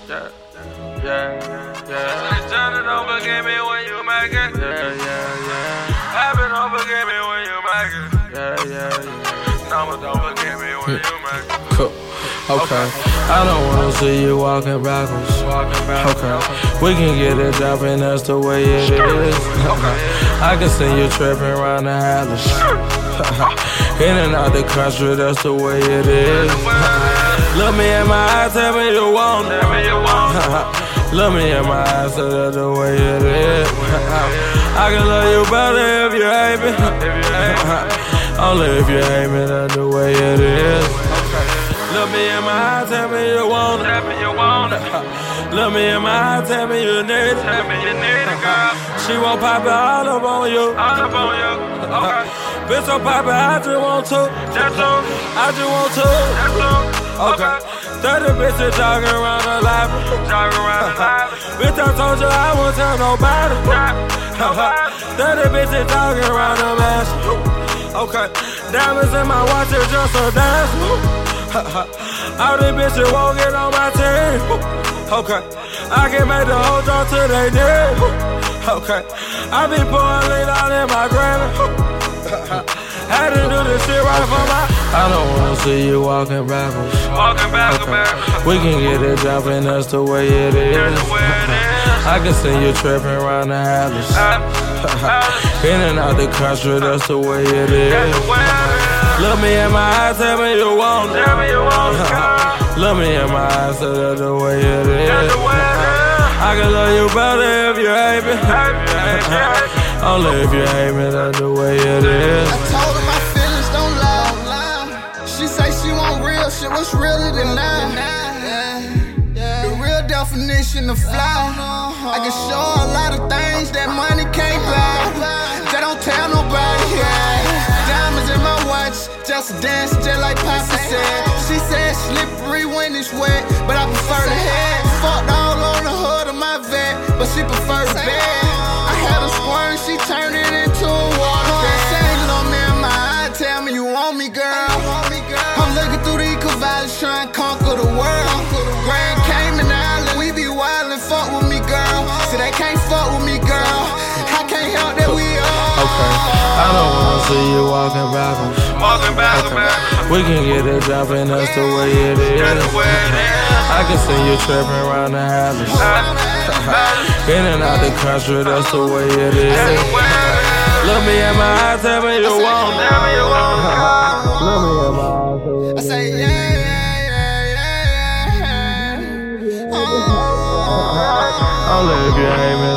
Yeah, yeah. Johnny don't forget me when you make it. Yeah. Happy don't forget me when you make it. Yeah. Mama don't forget me when you make it. Cool. Okay. I don't wanna see you walking backwards. Okay. We can get it jumping, that's the way it is. I can see you tripping around the house. In and out the country, that's the way it is. Look me in my eyes, tell me you want it. Look me in my eyes, so that's the way it is. I can love you better if you hate me. Only if you hate me, that's the way it is. Look me in my eyes, tell me you want it. Look me in my eyes, tell me you need it. Girl. She won't pop it all up on you. Bitch, so pop it, I just want to. I just want to. Okay. 30 bitches jogging around the library. Bitch, I told you I won't tell nobody. 30 bitches jogging around the mansion. Okay. Diamonds in my watch is just a dance. All these bitches won't get on my team. Okay. I can make the whole drop till they dead. Okay. I be pouring lean out in my granny. Had to do this shit right for my. I don't wanna see you walking backwards. Okay. We can get it jumping, that's the way it is. I can see you tripping around the house. In and out the country, that's the way it is. Look me in my eyes, tell me you want it. Look me in my eyes, so that's the way it is. I can love you better if you hate me. Only if you hate me, that's the way it is. I told her my feelings don't lie. She say she want real shit, what's realer than that? The real definition of fly. I can show her a lot of things that money can't buy. That don't tell nobody. Diamonds in my watch, just a dance, just like Papa said. She said slippery when it's wet, but I prefer the head. Fucked all on the hood of my vet, but she prefer the bed. I had a squirm, she turned it into a water bed. Say look me in my eye, tell me you want me, girl. I'm looking through the Eco-Valley, trying to conquer the world. Grand Cayman Island, we be wildin', fuck with me, girl. So they can't fuck with me, girl. I can't help that we are. Okay. I don't wanna see you walking backwards. We can get it jumping, that's the way it is. I can see you tripping around the house. In and out the country, that's the way it is. Look me in my eyes, tell me you want it. Look me in my eyes, I say yeah. only if you hate me.